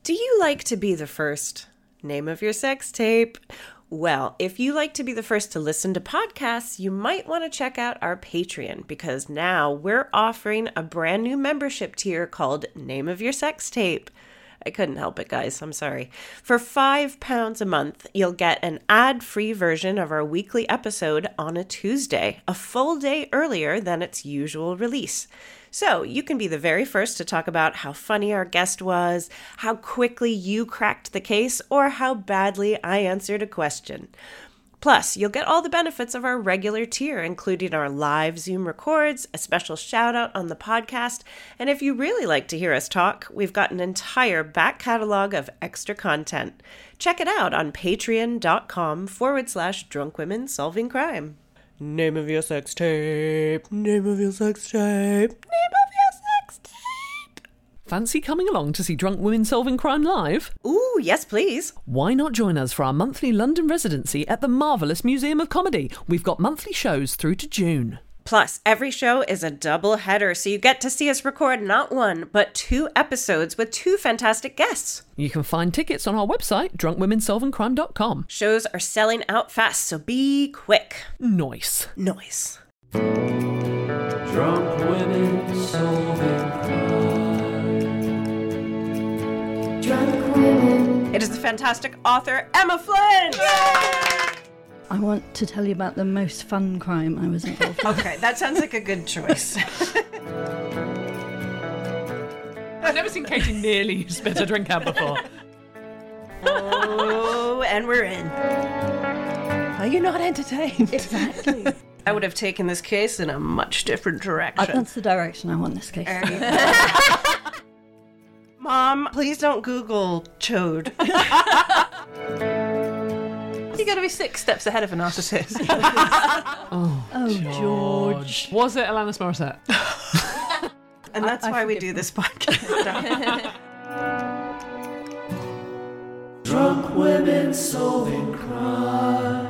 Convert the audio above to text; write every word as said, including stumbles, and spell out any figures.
Do you like to be the first? Name of your sex tape. Well, if you like to be the first to listen to podcasts, you might want to check out our Patreon, because now we're offering a brand new membership tier called Name of Your Sex Tape. I couldn't help it, guys. I'm sorry. For five pounds a month, you'll get an ad-free version of our weekly episode on a Tuesday, a full day earlier than its usual release. So you can be the very first to talk about how funny our guest was, how quickly you cracked the case, or how badly I answered a question. Plus, you'll get all the benefits of our regular tier, including our live Zoom records, a special shout out on the podcast, and if you really like to hear us talk, we've got an entire back catalog of extra content. Check it out on patreon.com forward slash drunk women solving crime. Name of your sex tape. Name of your sex tape. Name of your sex tape. Fancy coming along to see Drunk Women Solving Crime live? Ooh, yes, please. Why not join us for our monthly London residency at the Marvellous Museum of Comedy? We've got monthly shows through to June. Plus, every show is a double header, so you get to see us record not one, but two episodes with two fantastic guests. You can find tickets on our website, drunk women solving crime dot com. Shows are selling out fast, so be quick. Nice. Nice. Drunk women solving crime. Drunk women. It is the fantastic author Emma Flynn! Yay! I want to tell you about the most fun crime I was involved in. Okay, that sounds like a good choice. I've never seen Katie nearly spit a drink out before. Oh, and we're in. Are you not entertained? Exactly. I would have taken this case in a much different direction. Uh, that's the direction I want this case. Mom, please don't Google chode. You got to be six steps ahead of a narcissist. oh, oh, George. Was it Alanis Morissette? And that's I, I why we do this podcast. Drunk women solving crime.